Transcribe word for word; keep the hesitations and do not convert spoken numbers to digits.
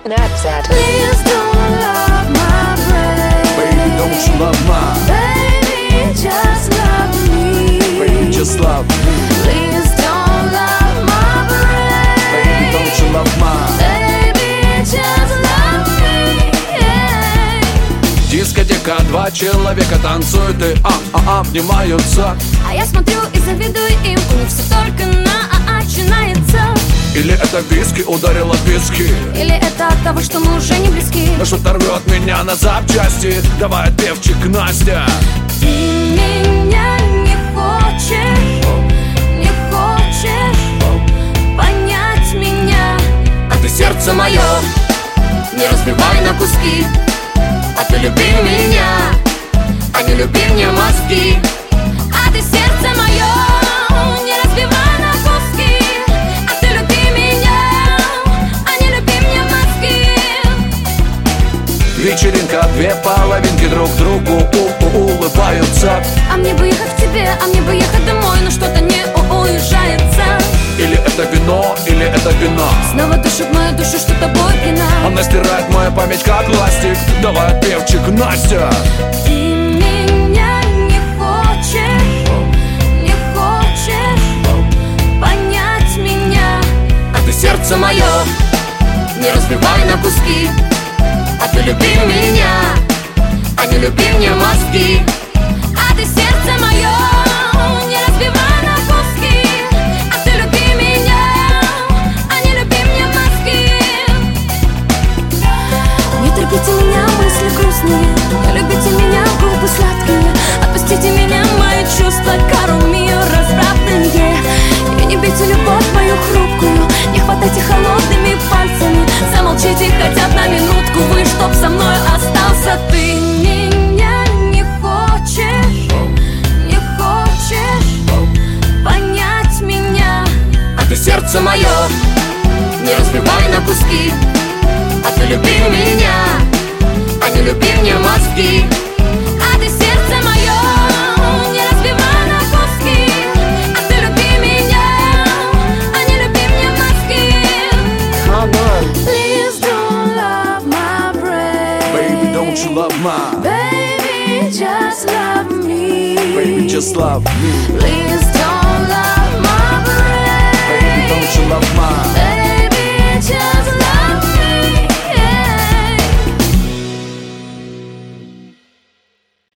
Snapchat. Please don't love my brain. Baby, don't you love mine? Baby, just love me. Baby, just love me. Please don't love my brain. Baby, don't you love mine? Baby, just love me. Yeah. Дискотека, два человека танцуют и а-а-а обнимаются. А я смотрю и завидую им, у них все только на а-а начинается. Или это виски ударила виски, Или это от того, что мы уже не близки. но что-то рвет меня на запчасти. Давай, певчик, Настя. Ты меня не хочешь, не хочешь понять меня. А ты сердце мое Не разбивай на куски, а ты люби меня, а не люби мне мозги. А ты сердце мое не разбивай на куски, а ты люби меня, а не люби мне мозги. Вечеринка, две половинки друг другу у-у улыбаются. А мне бы ехать к тебе, а мне бы ехать домой, но что-то не уезжается. Или это вино, или это вино. Снова душит мою душу, что тобой пьяна. Она стирает мою память как ластик. Давай, певчик, Настя. Ты меня не хочешь, не хочешь понять меня. А ты сердце мое Не разбивай на куски, а ты люби меня, а не люби мне мозги. А ты сердце мое не разбивай на куски, а ты люби меня, а не люби мне мозги. Не терпите меня, мысли грустные, не любите меня, губы сладкие. Отпустите меня, мои чувства, кару мир развратные. И не бейте любовь мою хрупкую, не хватайте холодными пальцами. Замолчите хотя бы на минутку, вы чтоб со мной остался. Ты меня не хочешь, не хочешь понять меня. а ты сердце мое Не разбивай на куски, а ты люби меня, а не люби мне мозги. А ты сердце мое не разбивай на куски, а ты люби меня, а не люби мне мозги. Come on. Please don't love my brain. Baby, don't you love mine? Baby, just love me. Baby, just love me. Please